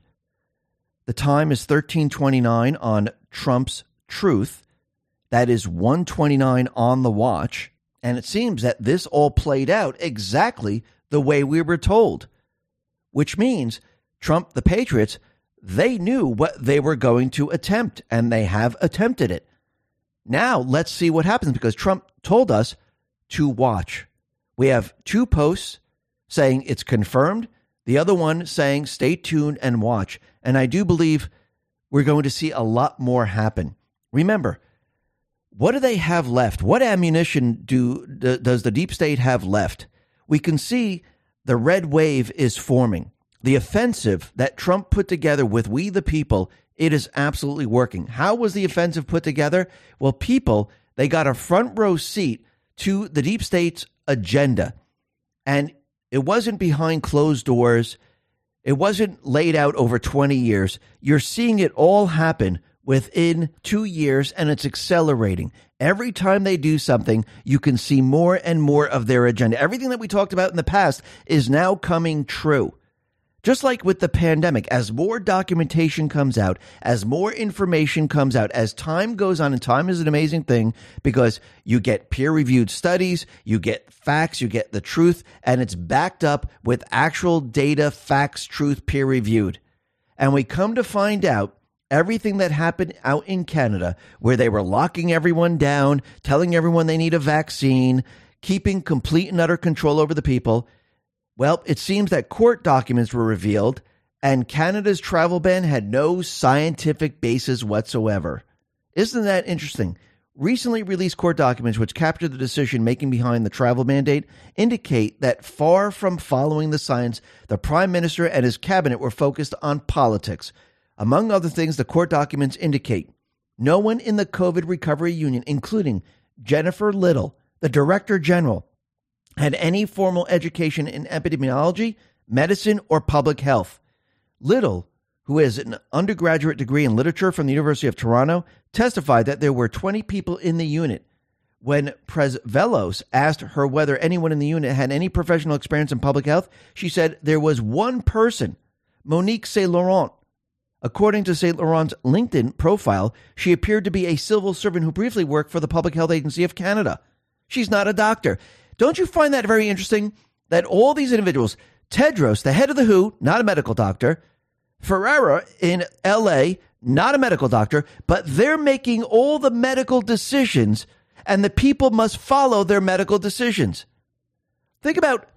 The time is thirteen twenty-nine on Trump's Truth. That is one twenty-nine on the watch. And it seems that this all played out exactly the way we were told, which means Trump, the Patriots, they knew what they were going to attempt, and they have attempted it. Now, let's see what happens, because Trump told us to watch. We have two posts saying it's confirmed, the other one saying stay tuned and watch. And I do believe we're going to see a lot more happen. Remember, what do they have left? What ammunition do d- does the deep state have left? We can see the red wave is forming. The offensive that Trump put together with We the People, it is absolutely working. How was the offensive put together? Well, people, they got a front row seat to the deep state's agenda. And it wasn't behind closed doors. It wasn't laid out over twenty years. You're seeing it all happen within two years, and it's accelerating. Every time they do something, you can see more and more of their agenda. Everything that we talked about in the past is now coming true. Just like with the pandemic, as more documentation comes out, as more information comes out, as time goes on, and time is an amazing thing because you get peer-reviewed studies, you get facts, you get the truth, and it's backed up with actual data, facts, truth, peer-reviewed. And we come to find out everything that happened out in Canada, where they were locking everyone down, telling everyone they need a vaccine, keeping complete and utter control over the people. Well, it seems that court documents were revealed, and Canada's travel ban had no scientific basis whatsoever. Isn't that interesting? Recently released court documents, which capture the decision making behind the travel mandate, indicate that far from following the science, the Prime Minister and his cabinet were focused on politics. Among other things, the court documents indicate no one in the COVID recovery union, including Jennifer Little, the Director General, had any formal education in epidemiology, medicine, or public health. Little, who has an undergraduate degree in literature from the University of Toronto, testified that there were twenty people in the unit. When Pres Velos asked her whether anyone in the unit had any professional experience in public health, she said there was one person, Monique Saint Laurent. According to Saint Laurent's LinkedIn profile, she appeared to be a civil servant who briefly worked for the Public Health Agency of Canada. She's not a doctor. Don't you find that very interesting? That all these individuals, Tedros, the head of the W H O, not a medical doctor, Ferreira in L A, not a medical doctor, but they're making all the medical decisions, and the people must follow their medical decisions. Think about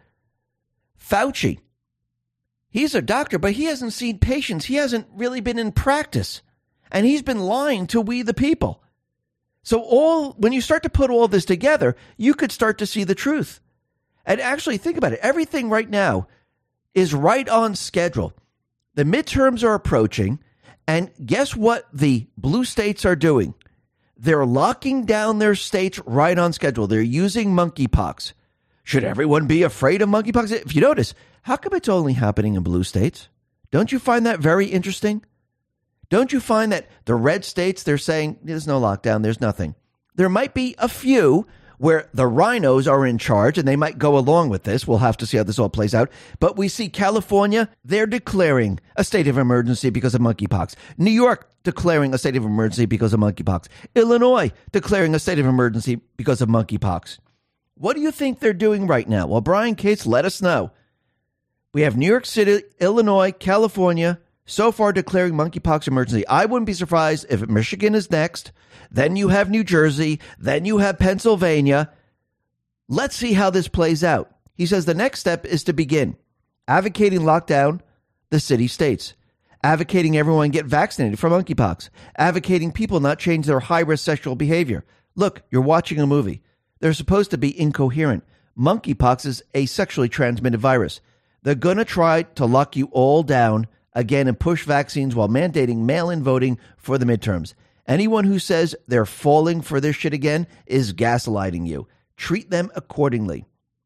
Fauci. He's a doctor, but he hasn't seen patients. He hasn't really been in practice, and he's been lying to we the people. So all when you start to put all this together, you could start to see the truth. And actually think about it. Everything right now is right on schedule. The midterms are approaching, and guess what the blue states are doing? They're locking down their states right on schedule. They're using monkeypox. Should everyone be afraid of monkeypox? If you notice, how come it's only happening in blue states? Don't you find that very interesting? Don't you find that the red states, they're saying there's no lockdown, there's nothing. There might be a few where the rhinos are in charge, and they might go along with this. We'll have to see how this all plays out. But we see California, they're declaring a state of emergency because of monkeypox. New York declaring a state of emergency because of monkeypox. Illinois declaring a state of emergency because of monkeypox. What do you think they're doing right now? Well, Brian Cates, let us know. We have New York City, Illinois, California, so far declaring monkeypox emergency. I wouldn't be surprised if Michigan is next. Then you have New Jersey. Then you have Pennsylvania. Let's see how this plays out. He says the next step is to begin advocating lockdown the city states, advocating everyone get vaccinated for monkeypox, advocating people not change their high-risk sexual behavior. Look, you're watching a movie. They're supposed to be incoherent. Monkeypox is a sexually transmitted virus. They're going to try to lock you all down again and push vaccines while mandating mail-in voting for the midterms. Anyone who says they're falling for this shit again is gaslighting you. Treat them accordingly.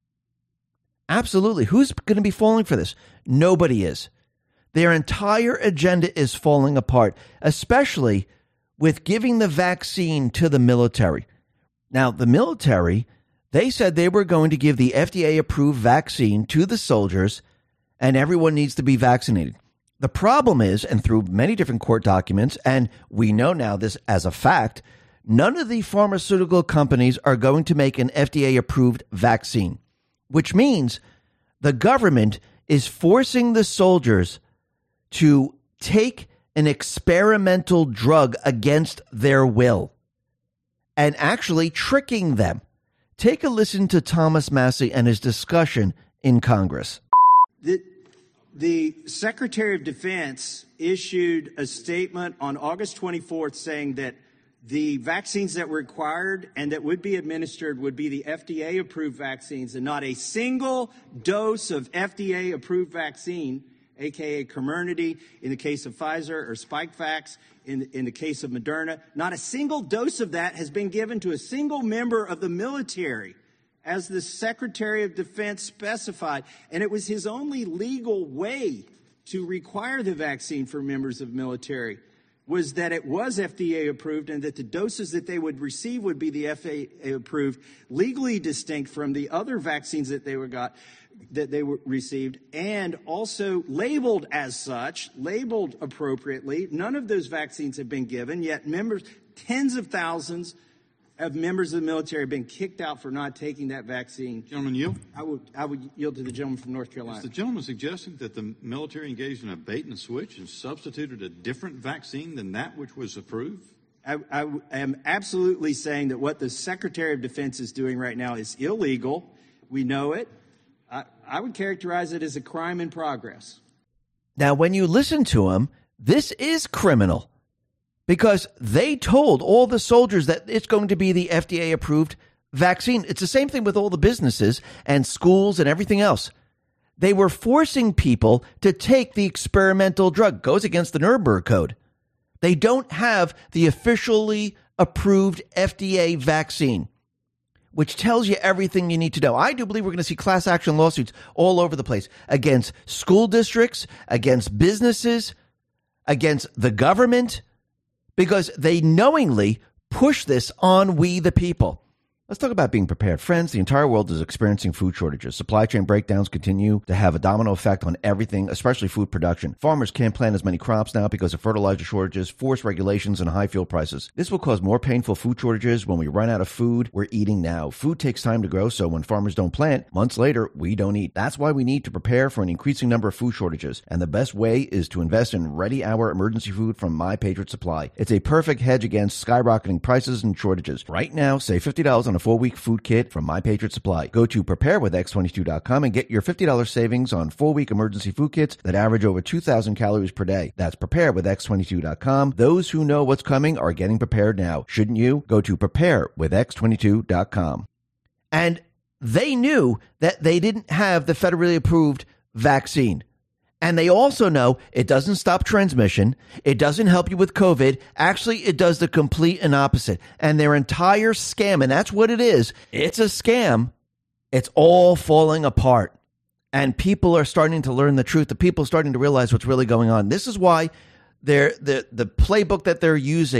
Absolutely. Who's going to be falling for this? Nobody is. Their entire agenda is falling apart, especially with giving the vaccine to the military. Now, the military, they said they were going to give the F D A-approved vaccine to the soldiers, and everyone needs to be vaccinated. The problem is, and through many different court documents, and we know now this as a fact, none of the pharmaceutical companies are going to make an F D A-approved vaccine, which means the government is forcing the soldiers to take an experimental drug against their will and actually tricking them. Take a listen to Thomas Massie and his discussion in Congress. The, the Secretary of Defense issued a statement on August twenty-fourth saying that the vaccines that were required and that would be administered would be the F D A-approved vaccines, and not a single dose of F D A-approved vaccine, a k a. Comirnaty in the case of Pfizer, or Spikevax in, in the case of Moderna. Not a single dose of that has been given to a single member of the military, as the Secretary of Defense specified. And it was his only legal way to require the vaccine for members of military, was that it was F D A approved and that the doses that they would receive would be the F D A approved, legally distinct from the other vaccines that they were got, that they were received, and also labeled as such, labeled appropriately. None of those vaccines have been given, yet members, tens of thousands of members of the military have been kicked out for not taking that vaccine. Gentleman, yield. I would, I would yield to the gentleman from North Carolina. Is the gentleman suggesting that the military engaged in a bait and switch and substituted a different vaccine than that which was approved? I, I am absolutely saying that what the Secretary of Defense is doing right now is illegal. We know it. I, I would characterize it as a crime in progress. Now, when you listen to him, this is criminal, because they told all the soldiers that it's going to be the F D A-approved vaccine. It's the same thing with all the businesses and schools and everything else. They were forcing people to take the experimental drug. Goes against the Nuremberg Code. They don't have the officially approved F D A vaccine, which tells you everything you need to know. I do believe we're going to see class action lawsuits all over the place against school districts, against businesses, against the government, because they knowingly push this on we the people. Let's talk about being prepared. Friends, the entire world is experiencing food shortages. Supply chain breakdowns continue to have a domino effect on everything, especially food production. Farmers can't plant as many crops now because of fertilizer shortages, forced regulations, and high fuel prices. This will cause more painful food shortages when we run out of food we're eating now. Food takes time to grow, so when farmers don't plant, months later, we don't eat. That's why we need to prepare for an increasing number of food shortages. And the best way is to invest in Ready Hour emergency food from My Patriot Supply. It's a perfect hedge against skyrocketing prices and shortages. Right now, save fifty dollars on a four-week food kit from My Patriot Supply. Go to prepare with x twenty-two dot com and get your fifty dollars savings on four-week emergency food kits that average over two thousand calories per day. That's prepare with x twenty-two dot com. Those who know what's coming are getting prepared now. Shouldn't you? Go to prepare with x twenty-two dot com. And they knew that they didn't have the federally approved vaccine. And they also know it doesn't stop transmission. It doesn't help you with COVID. Actually, it does the complete and opposite. And their entire scam, and that's what it is. It's a scam. It's all falling apart. And people are starting to learn the truth. The people are starting to realize what's really going on. This is why they're, the, the playbook that they're using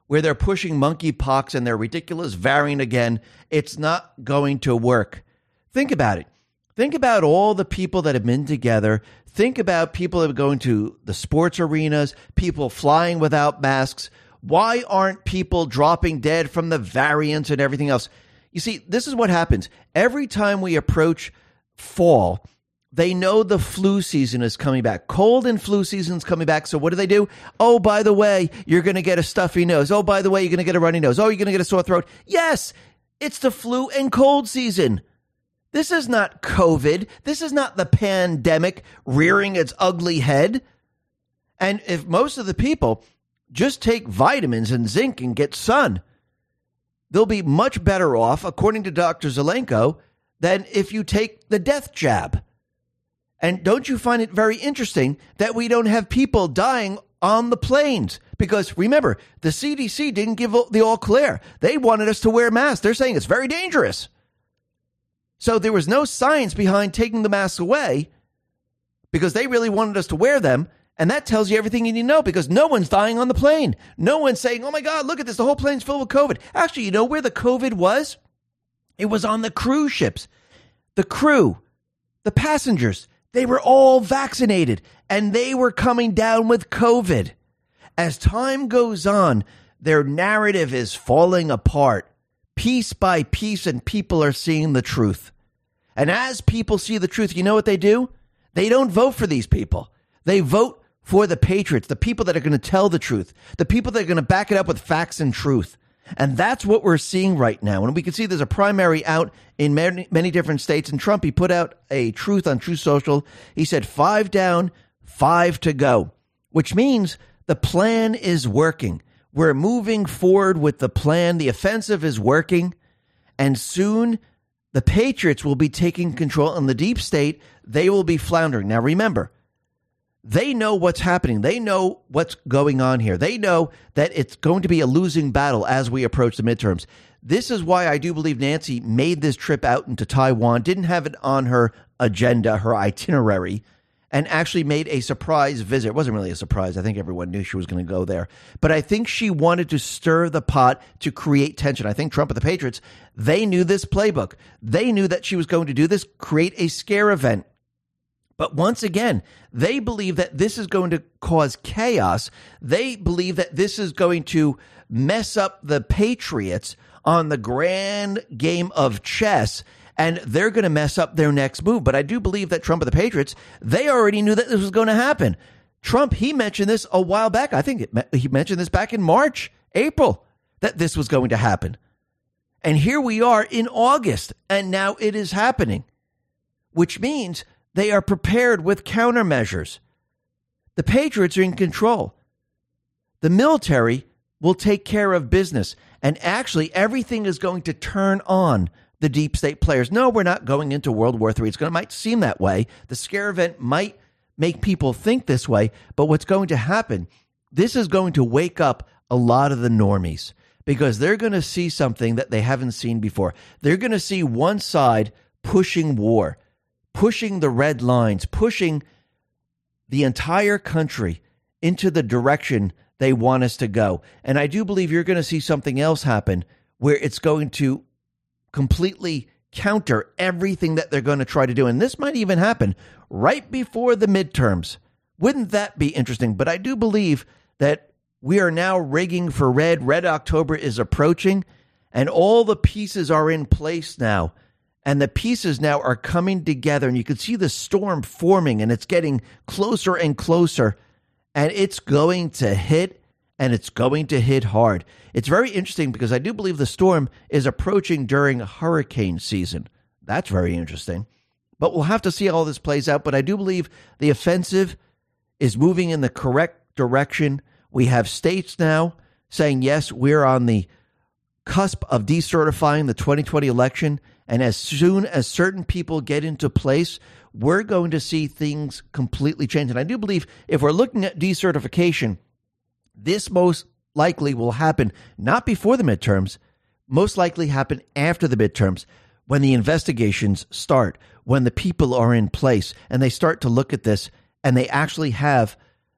where they're pushing monkeypox and their ridiculous variant again. It's not going to work. Think about it. Think about all the people that have been together. Think about people that are going to the sports arenas, people flying without masks. Why aren't people dropping dead from the variants and everything else? You see, this is what happens. Every time we approach fall, they know the flu season is coming back. Cold and flu season is coming back. So what do they do? Oh, by the way, you're going to get a stuffy nose. Oh, by the way, you're going to get a runny nose. Oh, you're going to get a sore throat. Yes, it's the flu and cold season. This is not COVID. This is not the pandemic rearing its ugly head. And if most of the people just take vitamins and zinc and get sun, they'll be much better off, according to Doctor Zelenko, than if you take the death jab. And don't you find it very interesting that we don't have people dying on the planes? Because remember, the C D C didn't give the all clear. They wanted us to wear masks. They're saying it's very dangerous. So there was no science behind taking the masks away because they really wanted us to wear them. And that tells you everything you need to know, because no one's dying on the plane. No one's saying, oh my God, look at this. The whole plane's filled with COVID. Actually, you know where the COVID was? It was on the cruise ships. The crew, the passengers, they were all vaccinated and they were coming down with COVID. As time goes on, their narrative is falling apart piece by piece, and people are seeing the truth. And as people see the truth, you know what they do? They don't vote for these people. They vote for the patriots, the people that are going to tell the truth, the people that are going to back it up with facts and truth. And that's what we're seeing right now. And we can see there's a primary out in many, many different states. And Trump, he put out a truth on Truth Social. He said five down, five to go, which means the plan is working. We're moving forward with the plan. The offensive is working. And soon the patriots will be taking control, and the deep state, they will be floundering. Now, remember, they know what's happening. They know what's going on here. They know that it's going to be a losing battle as we approach the midterms. This is why I do believe Nancy made this trip out into Taiwan, didn't have it on her agenda, her itinerary, and actually made a surprise visit. It wasn't really a surprise. I think everyone knew she was going to go there. But I think she wanted to stir the pot to create tension. I think Trump and the Patriots, they knew this playbook. They knew that she was going to do this, create a scare event. But once again, they believe that this is going to cause chaos. They believe that this is going to mess up the Patriots on the grand game of chess, and they're going to mess up their next move. But I do believe that Trump and the Patriots, they already knew that this was going to happen. Trump, he mentioned this a while back. I think it, he mentioned this back in March, April, that this was going to happen. And here we are in August, and now it is happening, which means they are prepared with countermeasures. The Patriots are in control. The military will take care of business. And actually, everything is going to turn on the deep state players. No, we're not going into World War Three. It's going to might seem that way. The scare event might make people think this way. But what's going to happen, this is going to wake up a lot of the normies, because they're going to see something that they haven't seen before. They're going to see one side pushing war, pushing the red lines, pushing the entire country into the direction they want us to go. And I do believe you're going to see something else happen where it's going to completely counter everything that they're going to try to do. And this might even happen right before the midterms. Wouldn't that be interesting? But I do believe that we are now rigging for red. Red October is approaching, and all the pieces are in place now. And the pieces now are coming together, and you can see the storm forming, and it's getting closer and closer, and it's going to hit, and it's going to hit hard. It's very interesting because I do believe the storm is approaching during hurricane season. That's very interesting. But we'll have to see how all this plays out. But I do believe the offensive is moving in the correct direction. We have states now saying, yes, we're on the cusp of decertifying the twenty twenty election. And as soon as certain people get into place, we're going to see things completely change. And I do believe if we're looking at decertification, this most likely will happen not before the midterms, most likely happen after the midterms, when the investigations start, when the people are in place and they start to look at this and they actually have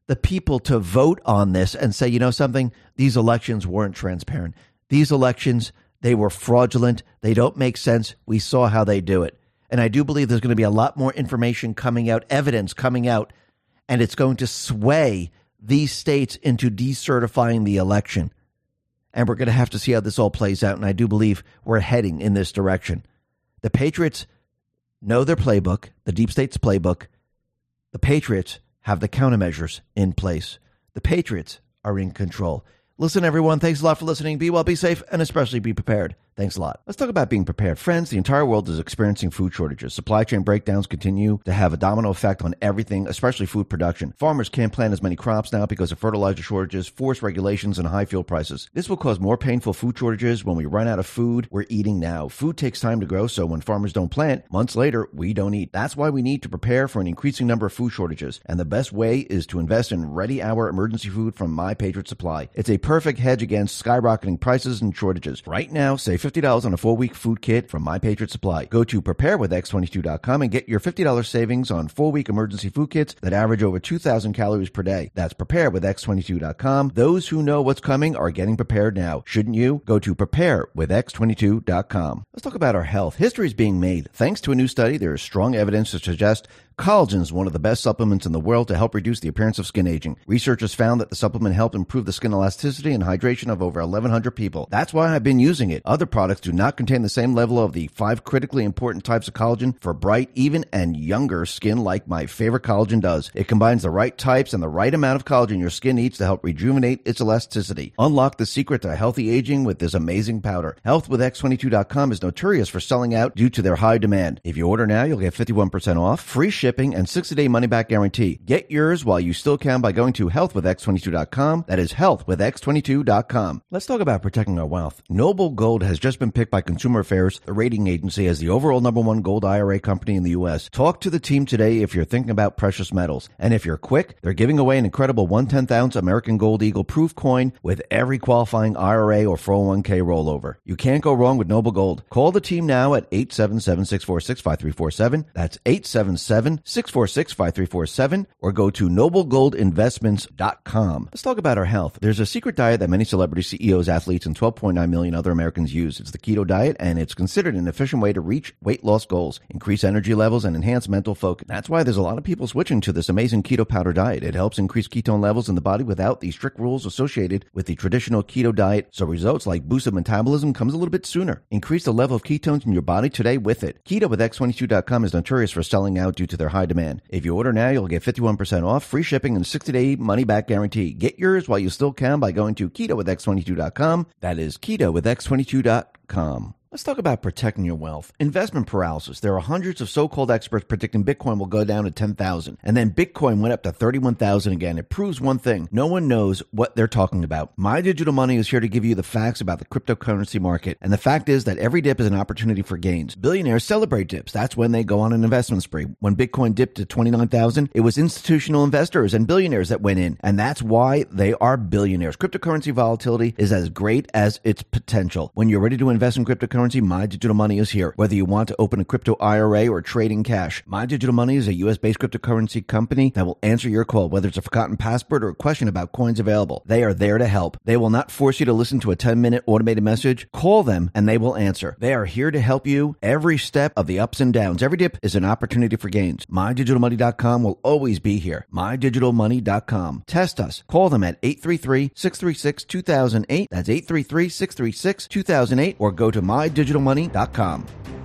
the people to vote on this and say, you know something, these elections weren't transparent. These elections, they were fraudulent. They don't make sense. We saw how they do it. And I do believe there's going to be a lot more information coming out, evidence coming out, and it's going to sway these states into decertifying the election. And we're going to have to see how this all plays out. And I do believe we're heading in this direction. The Patriots know their playbook, the deep state's playbook. The Patriots have the countermeasures in place. The Patriots are in control. Listen, everyone, thanks a lot for listening. Be well, be safe, and especially be prepared. Thanks a lot. Let's talk about being prepared. Friends, the entire world is experiencing food shortages. Supply chain breakdowns continue to have a domino effect on everything, especially food production. Farmers can't plant as many crops now because of fertilizer shortages, forced regulations, and high fuel prices. This will cause more painful food shortages when we run out of food we're eating now. Food takes time to grow, so when farmers don't plant, months later, we don't eat. That's why we need to prepare for an increasing number of food shortages. And the best way is to invest in Ready Hour emergency food from My Patriot Supply. It's a perfect hedge against skyrocketing prices and shortages. Right now, save fifty dollars on a four-week food kit from My Patriot Supply. Go to prepare with x twenty-two dot com and get your fifty dollars savings on four-week emergency food kits that average over two thousand calories per day. That's prepare with x twenty-two dot com. Those who know what's coming are getting prepared now. Shouldn't you? Go to prepare with x twenty-two dot com. Let's talk about our health. History is being made. Thanks to a new study, there is strong evidence to suggest collagen is one of the best supplements in the world to help reduce the appearance of skin aging. Researchers found that the supplement helped improve the skin elasticity and hydration of over eleven hundred people. That's why I've been using it. Other products do not contain the same level of the five critically important types of collagen for bright, even, and younger skin like my favorite collagen does. It combines the right types and the right amount of collagen your skin needs to help rejuvenate its elasticity. Unlock the secret to healthy aging with this amazing powder. health with x twenty-two dot com is notorious for selling out due to their high demand. If you order now, you'll get fifty-one percent off, free shipping, and sixty-day money-back guarantee. Get yours while you still can by going to health with x twenty-two dot com. That is health with x twenty-two dot com. Let's talk about protecting our wealth. Noble Gold has just been picked by Consumer Affairs, the rating agency, as the overall number one gold I R A company in the U S. Talk to the team today if you're thinking about precious metals. And if you're quick, they're giving away an incredible one tenth ounce American Gold Eagle proof coin with every qualifying I R A or four oh one k rollover. You can't go wrong with Noble Gold. Call the team now at eight seven seven, six four six, five three four seven. That's eight seven seven, six four six, five three four seven, or go to noble gold investments dot com. Let's talk about our health. There's a secret diet that many celebrity C E Os, athletes, and twelve point nine million other Americans use. It's the keto diet, and it's considered an efficient way to reach weight loss goals, increase energy levels, and enhance mental focus. That's why there's a lot of people switching to this amazing keto powder diet. It helps increase ketone levels in the body without the strict rules associated with the traditional keto diet, so results like boosted metabolism comes a little bit sooner. Increase the level of ketones in your body today with it. keto with x twenty-two dot com is notorious for selling out due to their high demand. If you order now, you'll get fifty-one percent off, free shipping, and sixty-day money-back guarantee. Get yours while you still can by going to keto with x twenty-two dot com. That is keto with x twenty-two dot com. Let's talk about protecting your wealth. Investment paralysis. There are hundreds of so-called experts predicting Bitcoin will go down to ten thousand. And then Bitcoin went up to thirty-one thousand again. It proves one thing. No one knows what they're talking about. My Digital Money is here to give you the facts about the cryptocurrency market. And the fact is that every dip is an opportunity for gains. Billionaires celebrate dips. That's when they go on an investment spree. When Bitcoin dipped to twenty-nine thousand, it was institutional investors and billionaires that went in. And that's why they are billionaires. Cryptocurrency volatility is as great as its potential. When you're ready to invest in cryptocurrency, My Digital Money is here. Whether you want to open a crypto I R A or trade in cash, My Digital Money is a U S-based cryptocurrency company that will answer your call, whether it's a forgotten password or a question about coins available. They are there to help. They will not force you to listen to a ten-minute automated message. Call them and they will answer. They are here to help you every step of the ups and downs. Every dip is an opportunity for gains. my digital money dot com will always be here. my digital money dot com. Test us. Call them at eight three three, six three six, two thousand eight. That's eight three three, six three six, two thousand eight, or go to my digital money dot com.